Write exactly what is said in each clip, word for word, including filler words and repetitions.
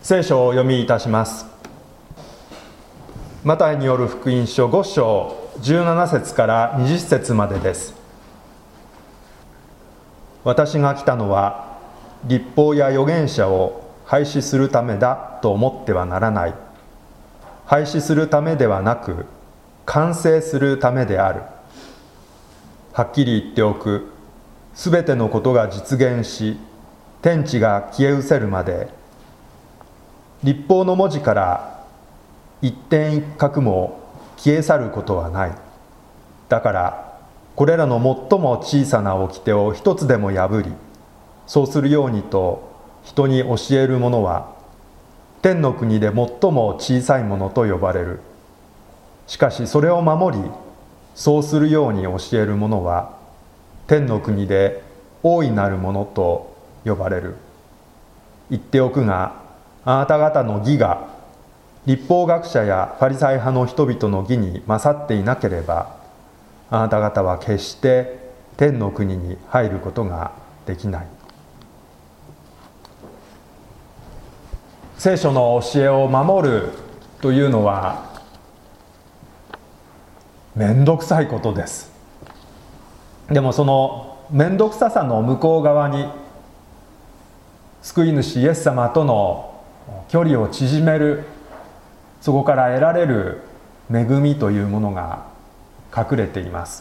聖書をお読みいたします。マタイによる福音書ご章じゅうなな節からにじゅっ節までです。私が来たのは律法や預言者を廃止するためだと思ってはならない。廃止するためではなく完成するためである。はっきり言っておく。すべてのことが実現し、天地が消え失せるまで、律法の文字から一点一画も消え去ることはない。だからこれらの最も小さな掟を一つでも破り、そうするようにと人に教える者は天の国で最も小さいものと呼ばれる。しかしそれを守り、そうするように教える者は天の国で大いなるものと呼ばれる。言っておくが、あなた方の義が律法学者やファリサイ派の人々の義に勝っていなければ、あなた方は決して天の国に入ることができない。聖書の教えを守るというのはめんどくさいことです。でもそのめんどくささの向こう側に、救い主イエス様との距離を縮める、そこから得られる恵みというものが隠れています。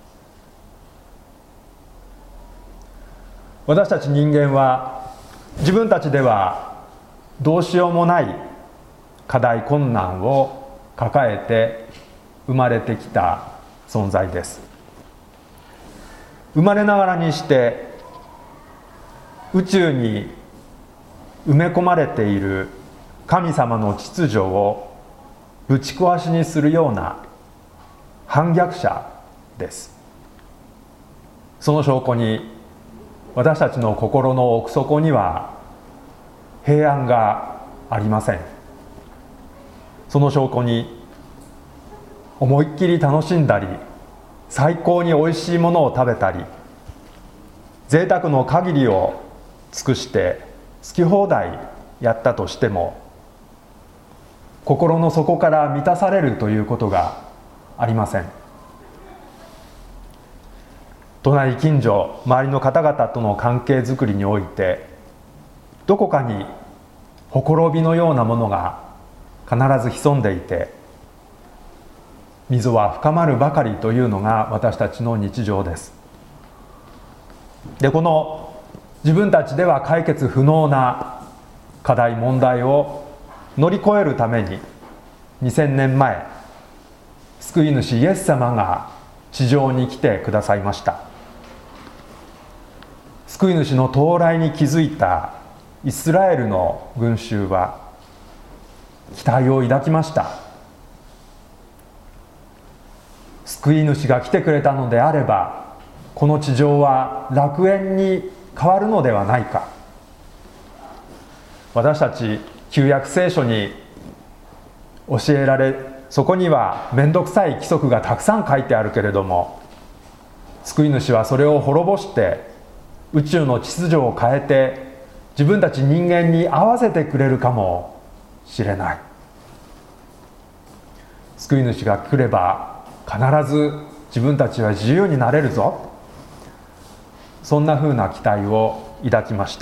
私たち人間は自分たちではどうしようもない課題困難を抱えて生まれてきた存在です。生まれながらにして宇宙に埋め込まれている神様の秩序をぶち壊しにするような反逆者です。その証拠に私たちの心の奥底には平安がありません。その証拠に思いっきり楽しんだり、最高においしいものを食べたり、贅沢の限りを尽くして好き放題やったとしても、心の底から満たされるということがありません。隣近所、周りの方々との関係づくりにおいて、どこかにほころびのようなものが必ず潜んでいて、溝は深まるばかりというのが私たちの日常です。で、この自分たちでは解決不能な課題問題を乗り越えるために、にせんねんまえ救い主イエス様が地上に来てくださいました。救い主の到来に気づいたイスラエルの群衆は期待を抱きました。救い主が来てくれたのであれば、この地上は楽園に変わるのではないか。私たち旧約聖書に教えられ、そこには面倒くさい規則がたくさん書いてあるけれども、救い主はそれを滅ぼして宇宙の秩序を変えて自分たち人間に合わせてくれるかもしれない。救い主が来れば必ず自分たちは自由になれるぞ。そんなふうな期待を抱きました。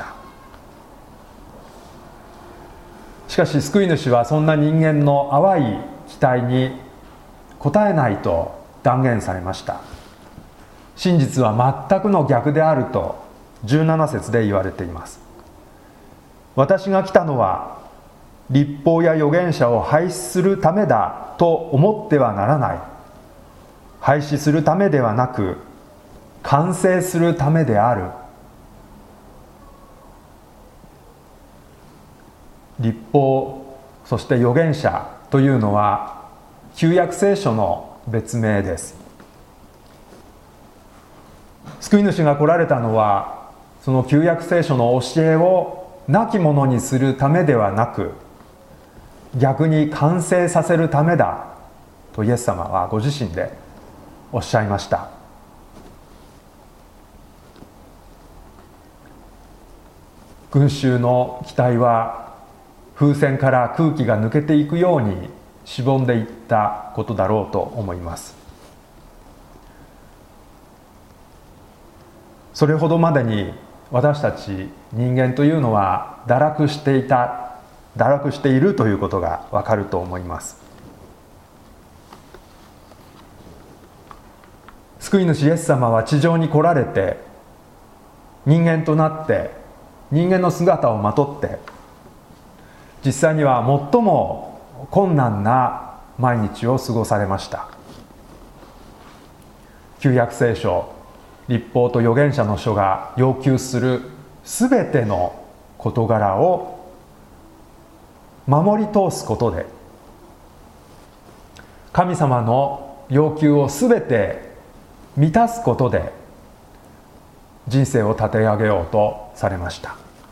しかし救い主はそんな人間の淡い期待に応えないと断言されました。真実は全くの逆であるとじゅうなな節で言われています。私が来たのは律法や預言者を廃止するためだと思ってはならない。廃止するためではなく完成するためである。律法、そして預言者というのは旧約聖書の別名です。救い主が来られたのは、その旧約聖書の教えをなきものにするためではなく、逆に完成させるためだとイエス様はご自身でおっしゃいました。群衆の期待は風船から空気が抜けていくようにしぼんでいったことだろうと思います。それほどまでに私たち人間というのは堕落していた、堕落しているということがわかると思います。救い主イエス様は地上に来られて、人間となって人間の姿をまとって、実際には最も困難な毎日を過ごされました。旧約聖書、律法と預言者の書が要求するすべての事柄を守り通すことで、神様の要求をすべて満たすことで人生を立て上げようとされました。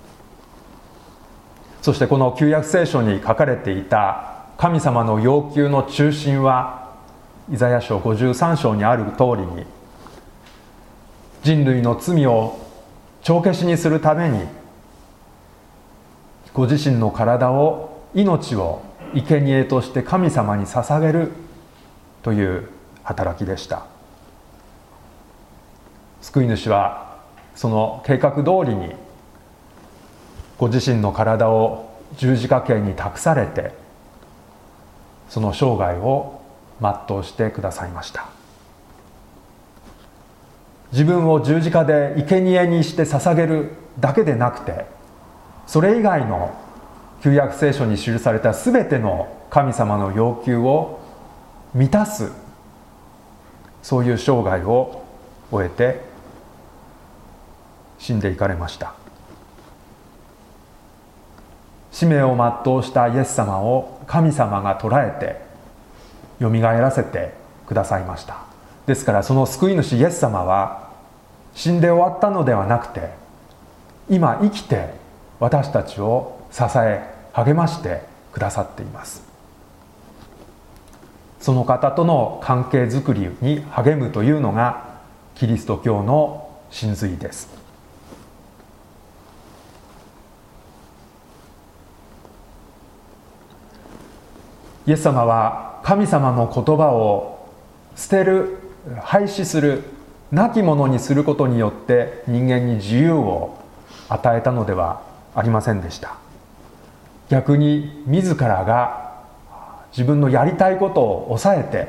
そしてこの旧約聖書に書かれていた神様の要求の中心は、イザヤ書ごじゅうさん章にある通りに、人類の罪を帳消しにするためにご自身の体を、命を生贄として神様に捧げるという働きでした。救い主はその計画通りにご自身の体を十字架刑に託されて、その生涯を全うしてくださいました。自分を十字架で生贄にして捧げるだけでなくて、それ以外の旧約聖書に記されたすべての神様の要求を満たす、そういう生涯を終えて死んでいかれました。使命を全うしたイエス様を神様が捉えてよみがえらせてくださいました。ですから、その救い主イエス様は死んで終わったのではなくて、今生きて私たちを支え励ましてくださっています。その方との関係づくりに励むというのがキリスト教の真髄です。イエス様は神様の言葉を捨てる、廃止する、なきものにすることによって人間に自由を与えたのではありませんでした。逆に自らが自分のやりたいことを抑えて、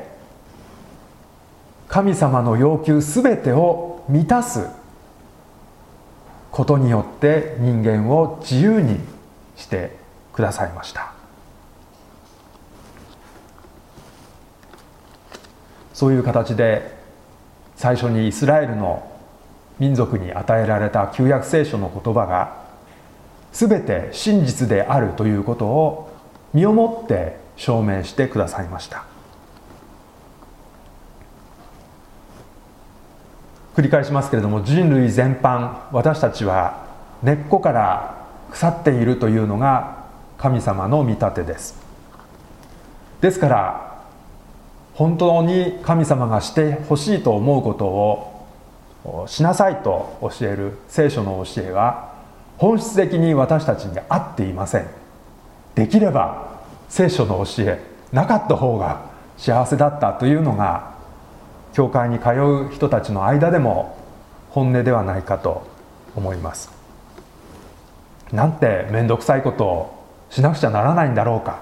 神様の要求すべてを満たすことによって人間を自由にしてくださいました。そういう形で最初にイスラエルの民族に与えられた旧約聖書の言葉がすべて真実であるということを身をもって証明してくださいました。繰り返しますけれども、人類全般、私たちは根っこから腐っているというのが神様の見立てです。ですから本当に神様がしてほしいと思うことをしなさいと教える聖書の教えは本質的に私たちに合っていません。できれば聖書の教えなかった方が幸せだったというのが教会に通う人たちの間でも本音ではないかと思います。なんて面倒くさいことをしなくちゃならないんだろうか。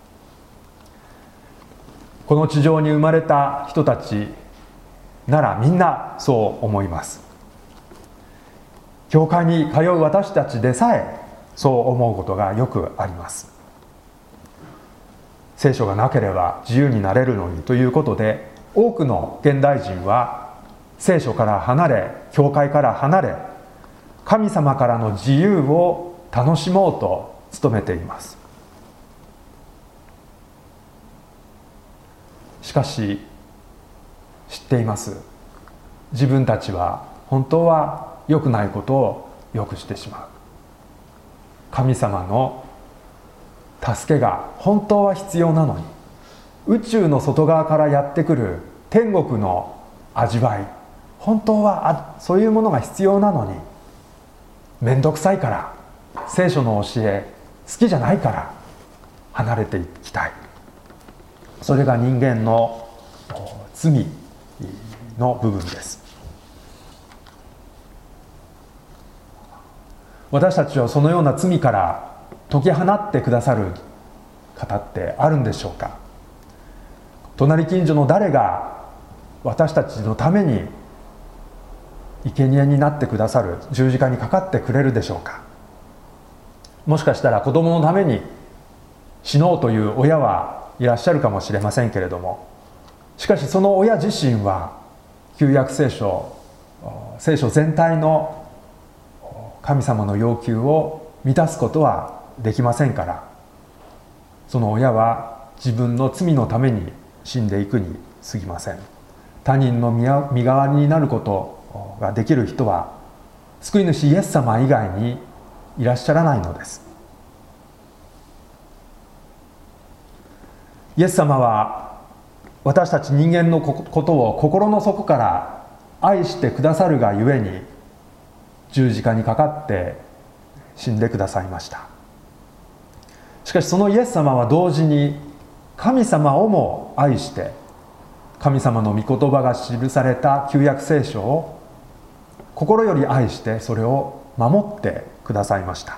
この地上に生まれた人たちならみんなそう思います。教会に通う私たちでさえそう思うことがよくあります。聖書がなければ自由になれるのにということで、多くの現代人は聖書から離れ、教会から離れ、神様からの自由を楽しもうと努めています。しかし知っています。自分たちは本当は良くないことをよくしてしまう。神様の助けが本当は必要なのに、宇宙の外側からやってくる天国の味わい、本当はそういうものが必要なのに、面倒くさいから、聖書の教え好きじゃないから離れていきたい。それが人間の罪の部分です。私たちをそのような罪から解き放ってくださる方ってあるんでしょうか。隣近所の誰が私たちのために生贄になってくださる、十字架にかかってくれるでしょうか。もしかしたら子供のために死のうという親はいらっしゃるかもしれませんけれども、しかしその親自身は旧約聖書聖書全体の神様の要求を満たすことはできませんから、その親は自分の罪のために死んでいくに過ぎません。他人の身代わりになることができる人は救い主イエス様以外にいらっしゃらないのです。イエス様は私たち人間のことを心の底から愛してくださるがゆえに十字架にかかって死んでくださいました。しかしそのイエス様は同時に神様をも愛して、神様の御言葉が記された旧約聖書を心より愛してそれを守ってくださいました。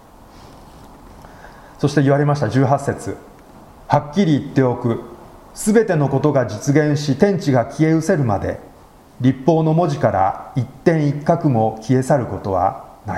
そして言われましたじゅうはち節、はっきり言っておく、すべてのことが実現し天地が消え失せるまで律法の文字から一点一画も消え去ることはない。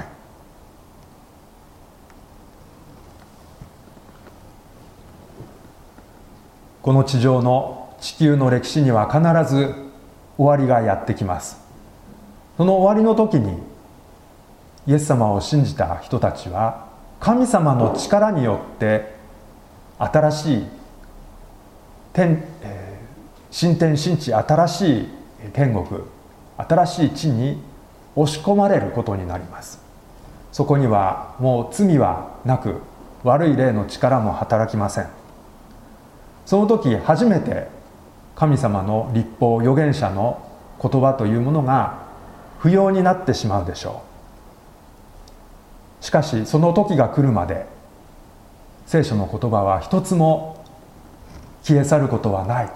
この地上の地球の歴史には必ず終わりがやってきます。その終わりの時にイエス様を信じた人たちは神様の力によって新しい天、えー、新天新地、新しい天国、新しい地に押し込まれることになります。そこにはもう罪はなく、悪い霊の力も働きません。その時初めて神様の律法、預言者の言葉というものが不要になってしまうでしょう。しかしその時が来るまで聖書の言葉は一つも消え去ることはない。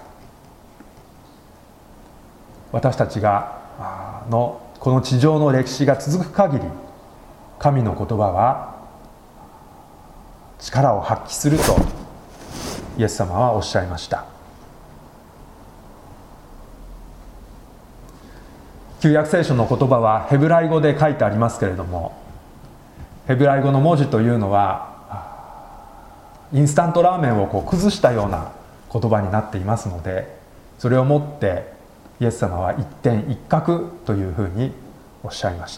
私たちがのこの地上の歴史が続く限り、神の言葉は力を発揮するとイエス様はおっしゃいました。旧約聖書の言葉はヘブライ語で書いてありますけれども、ヘブライ語の文字というのはインスタントラーメンをこう崩したような言葉になっていますので、それをもってイエス様は一点一画というふうにおっしゃいました。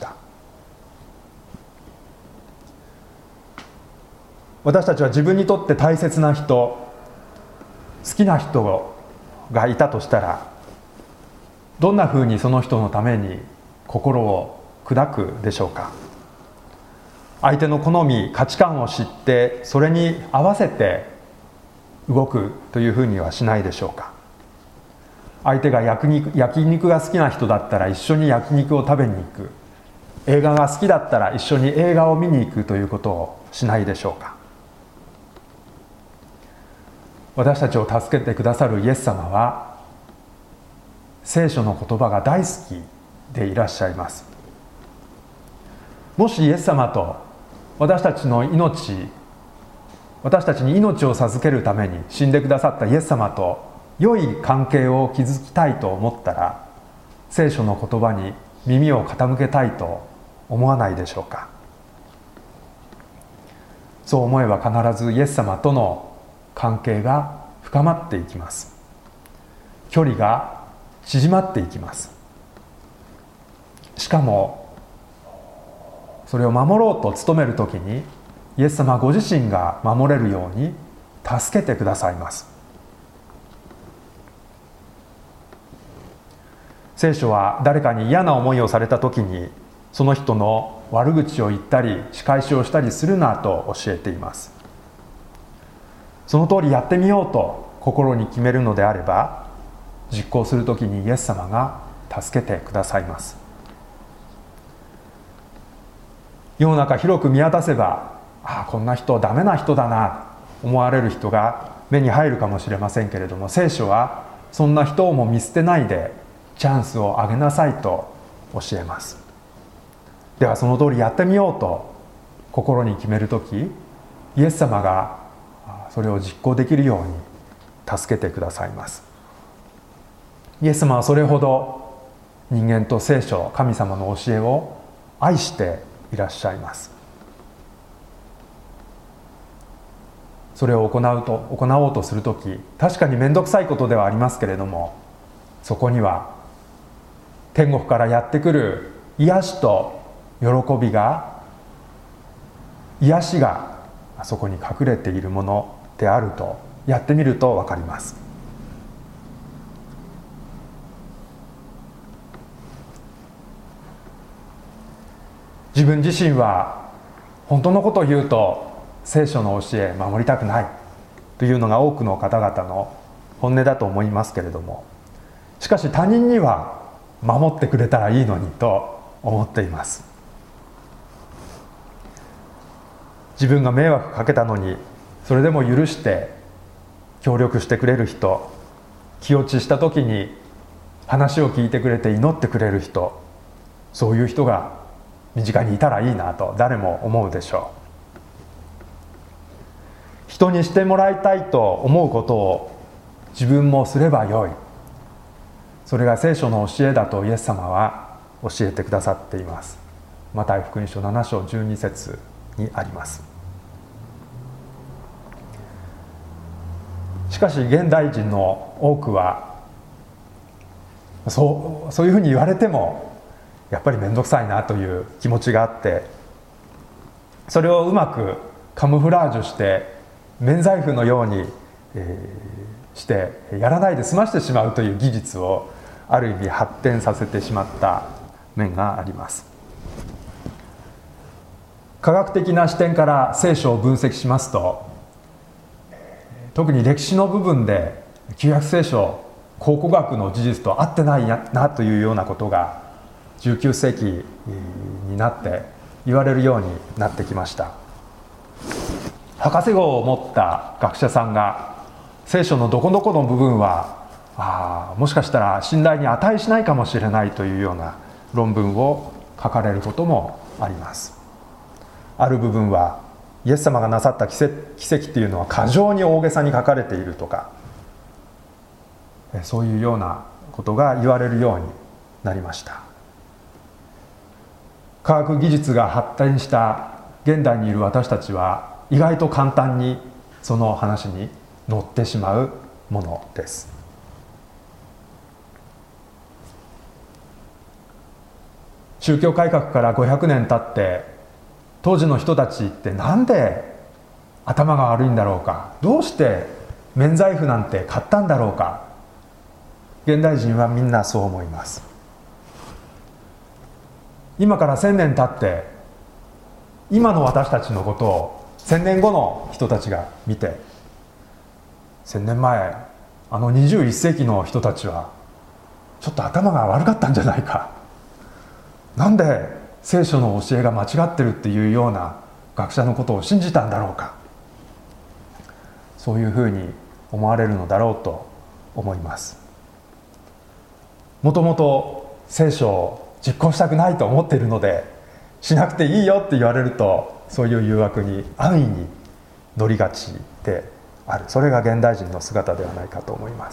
私たちは自分にとって大切な人、好きな人がいたとしたら、どんなふうにその人のために心を砕くでしょうか。相手の好み、価値観を知ってそれに合わせて動くというふうにはしないでしょうか。相手が焼肉、焼肉が好きな人だったら一緒に焼肉を食べに行く、映画が好きだったら一緒に映画を見に行くということをしないでしょうか。私たちを助けてくださるイエス様は聖書の言葉が大好きでいらっしゃいます。もしイエス様と私たちの命、私たちに命を授けるために死んでくださったイエス様と良い関係を築きたいと思ったら、聖書の言葉に耳を傾けたいと思わないでしょうか。そう思えば必ずイエス様との関係が深まっていきます。距離が縮まっていきます。しかもそれを守ろうと努めるときにイエス様ご自身が守れるように助けてくださいます。聖書は誰かに嫌な思いをされたときにその人の悪口を言ったり仕返しをしたりするなと教えています。その通りやってみようと心に決めるのであれば、実行するときにイエス様が助けてくださいます。世の中広く見渡せば、ああこんな人ダメな人だな、 思われる人が目に入るかもしれませんけれども、聖書はそんな人をも見捨てないでチャンスをあげなさいと教えます。ではその通りやってみようと心に決めるとき、イエス様がそれを実行できるように助けてくださいます。イエス様はそれほど人間と聖書、神様の教えを愛していらっしゃいます。それを行うと行おうとするとき、確かに面倒くさいことではありますけれども、そこには天国からやってくる癒しと喜びが、癒しがそこに隠れているものであると、やってみると分かります。自分自身は本当のことを言うと聖書の教え守りたくないというのが多くの方々の本音だと思いますけれども、しかし他人には守ってくれたらいいのにと思っています。自分が迷惑かけたのにそれでも許して協力してくれる人、気落ちした時に話を聞いてくれて祈ってくれる人、そういう人が身近にいたらいいなと誰も思うでしょう。人にしてもらいたいと思うことを自分もすればよい、それが聖書の教えだとイエス様は教えてくださっています。マタイ福音書なな章じゅうに節にあります。しかし現代人の多くはそう、そういうふうに言われてもやっぱり面倒くさいなという気持ちがあって、それをうまくカムフラージュして免罪符のように、えー、してやらないで済ましてしまうという技術をある意味発展させてしまった面があります。科学的な視点から聖書を分析しますと、特に歴史の部分で旧約聖書考古学の事実と合ってないなというようなことがじゅうきゅう世紀になって言われるようになってきました。博士号を持った学者さんが聖書のどこどこの部分はあもしかしたら信頼に値しないかもしれないというような論文を書かれることもあります。ある部分はイエス様がなさった奇跡、奇跡というのは過剰に大げさに書かれているとか、そういうようなことが言われるようになりました。科学技術が発展した現代にいる私たちは意外と簡単にその話に乗ってしまうものです。宗教改革からごひゃくねん経って当時の人たちってなんで頭が悪いんだろうか、どうして免罪符なんて買ったんだろうか、現代人はみんなそう思います。今から千年経って今の私たちのことを千年後の人たちが見て、千年前あのにじゅういっ世紀の人たちはちょっと頭が悪かったんじゃないか、なんで聖書の教えが間違ってるっていうような学者のことを信じたんだろうか、そういうふうに思われるのだろうと思います。もともと聖書を実行したくないと思っているので、しなくていいよって言われるとそういう誘惑に安易に乗りがちである、それが現代人の姿ではないかと思います。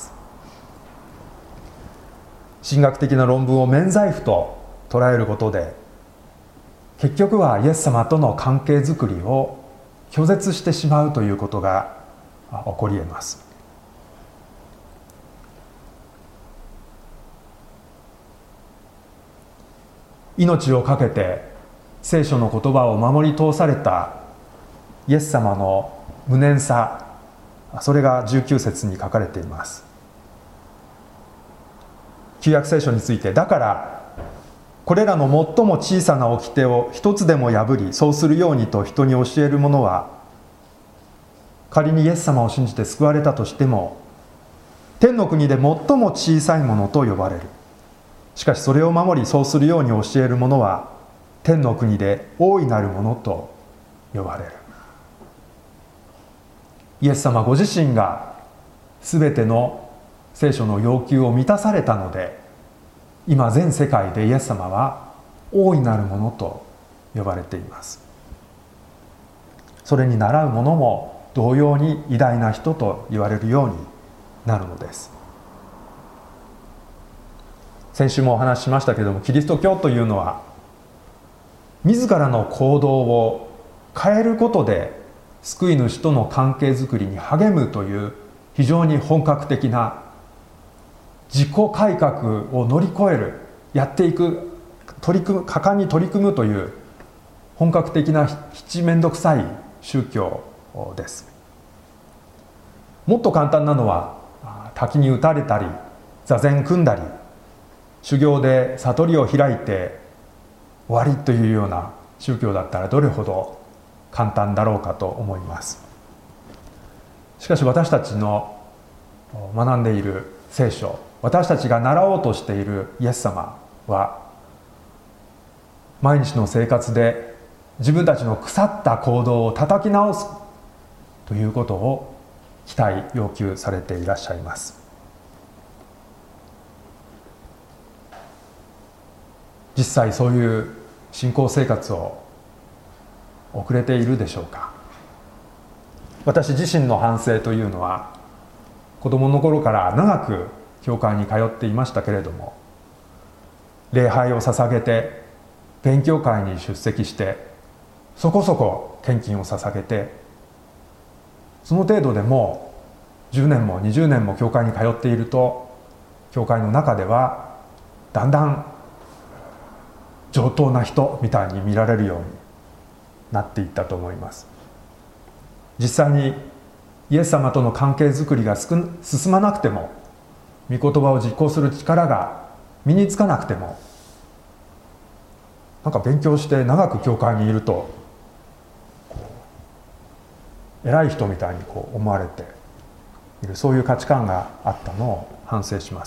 神学的な論文を免罪符と捉えることで、結局はイエス様との関係づくりを拒絶してしまうということが起こり得ます。命を懸けて聖書の言葉を守り通されたイエス様の無念さ、それがじゅうきゅう節に書かれています。旧約聖書について、だからこれらの最も小さな掟を一つでも破りそうするようにと人に教える者は、仮にイエス様を信じて救われたとしても天の国で最も小さいものと呼ばれる。しかしそれを守りそうするように教える者は天の国で大いなるものと呼ばれる。 イエス様ご自身がすべての聖書の要求を満たされたので、今全世界でイエス様は大いなるものと呼ばれています。それに倣う者も同様に偉大な人と言われるようになるのです。先週もお話ししましたけれども、キリスト教というのは自らの行動を変えることで救い主との関係づくりに励むという非常に本格的な自己改革を乗り越える、やっていく、取り組む、果敢に取り組むという本格的な七面倒くさい宗教です。もっと簡単なのは滝に打たれたり座禅組んだり修行で悟りを開いて終わりというような宗教だったらどれほど簡単だろうかと思います。しかし私たちの学んでいる聖書、私たちが習おうとしているイエス様は、毎日の生活で自分たちの腐った行動を叩き直すということを期待要求されていらっしゃいます。実際そういう信仰生活を送れているでしょうか。私自身の反省というのは、子供の頃から長く教会に通っていましたけれども、礼拝を捧げて勉強会に出席してそこそこ献金を捧げて、その程度でもうじゅうねんもにじゅうねんも教会に通っていると、教会の中ではだんだん上等な人みたいに見られるようになっていったと思います。実際にイエス様との関係づくりが進まなくても、御言葉を実行する力が身につかなくても、なんか勉強して長く教会にいると偉い人みたいにこう思われている、そういう価値観があったのを反省します。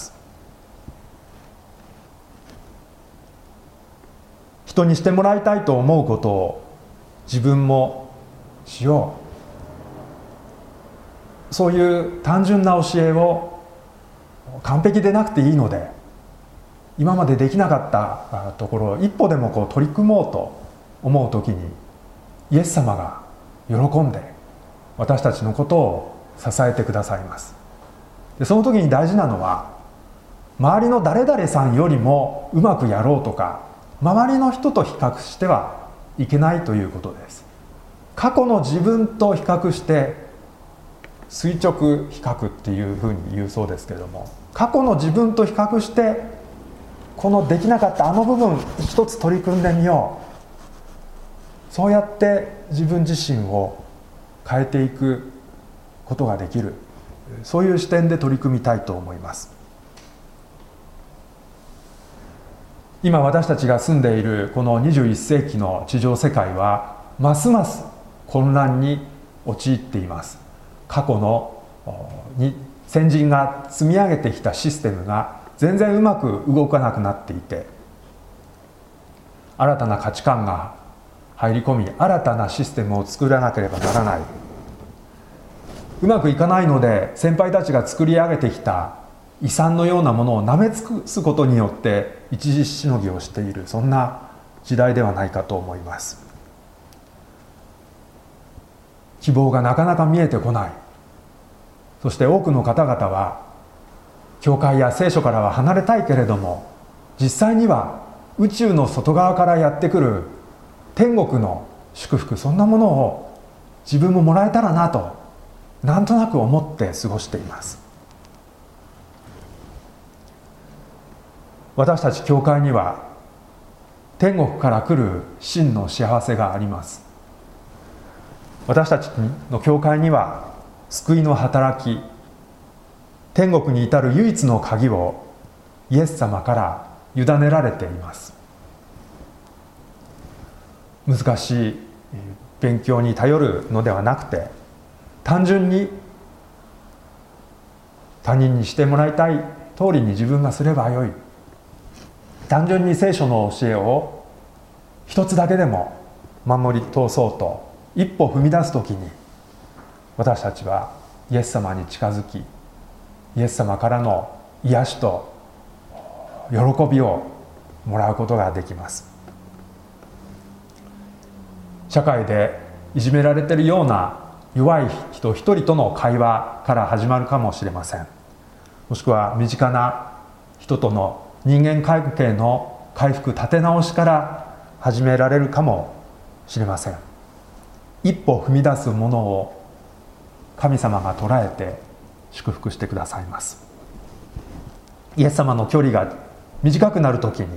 人にしてもらいたいと思うことを自分もしよう、そういう単純な教えを完璧でなくていいので、今までできなかったところを一歩でもこう取り組もうと思うときに、イエス様が喜んで私たちのことを支えてくださいます。でその時に大事なのは、周りの誰々さんよりもうまくやろうとか、周りの人と比較してはいけないということです。過去の自分と比較して、垂直比較っていうふうに言うそうですけれども、過去の自分と比較してこのできなかったあの部分一つ取り組んでみよう、そうやって自分自身を変えていくことができる、そういう視点で取り組みたいと思います。今私たちが住んでいるこのにじゅういっ世紀の地上世界はますます混乱に陥っています。過去のに先人が積み上げてきたシステムが全然うまく動かなくなっていて、新たな価値観が入り込み、新たなシステムを作らなければならない。うまくいかないので、先輩たちが作り上げてきた遺産のようなものを舐め尽くすことによって一時しのぎをしている、そんな時代ではないかと思います。希望がなかなか見えてこない。そして多くの方々は教会や聖書からは離れたいけれども、実際には宇宙の外側からやってくる天国の祝福、そんなものを自分ももらえたらなとなんとなく思って過ごしています。私たち教会には天国から来る真の幸せがあります。私たちの教会には救いの働き、天国に至る唯一の鍵をイエス様から委ねられています。難しい勉強に頼るのではなくて、単純に他人にしてもらいたい通りに自分がすればよい、単純に聖書の教えを一つだけでも守り通そうと一歩踏み出すときに、 私たちはイエス様に近づき、イエス様からの癒しと喜びをもらうことができます。社会でいじめられているような弱い人一人との会話から始まるかもしれません。もしくは身近な人との人間関係の回復立て直しから始められるかもしれません。一歩踏み出すものを神様が捉えて祝福してくださいます。イエス様の距離が短くなるときに、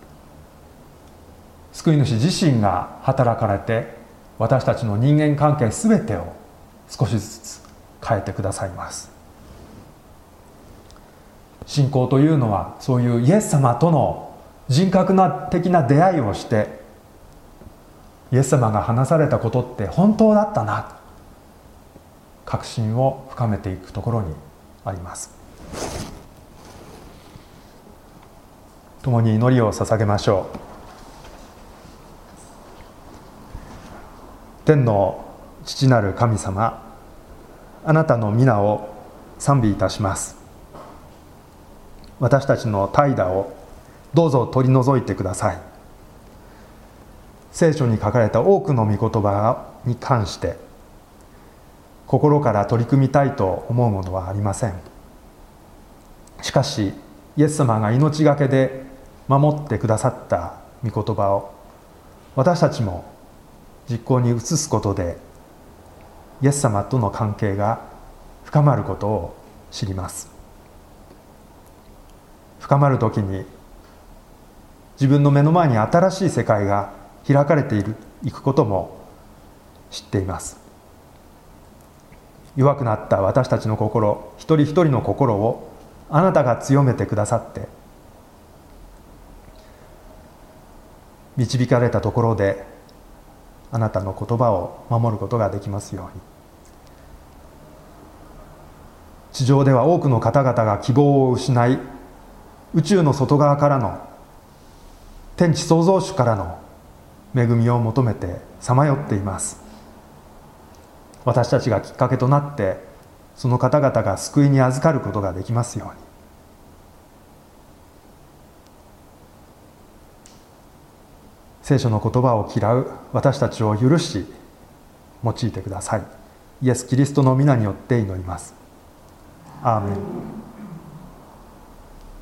救い主自身が働かれて私たちの人間関係すべてを少しずつ変えてくださいます。信仰というのはそういうイエス様との人格的な出会いをして、イエス様が話されたことって本当だったな、確信を深めていくところにあります。共に祈りを捧げましょう。天の父なる神様、あなたの皆を賛美いたします。私たちの怠惰をどうぞ取り除いてください。聖書に書かれた多くの御言葉に関して心から取り組みたいと思うものはありません。しかしイエス様が命がけで守ってくださった御言葉を私たちも実行に移すことで、イエス様との関係が深まることを知ります。深まるときに自分の目の前に新しい世界が開かれているいくことも知っています。弱くなった私たちの心、一人一人の心をあなたが強めてくださって、導かれたところであなたの言葉を守ることができますように。地上では多くの方々が希望を失い、宇宙の外側からの天地創造主からの恵みを求めてさまよっています。私たちがきっかけとなってその方々が救いに預かることができますように。聖書の言葉を嫌う私たちを許し用いてください。イエス・キリストの皆によって祈ります。アーメン。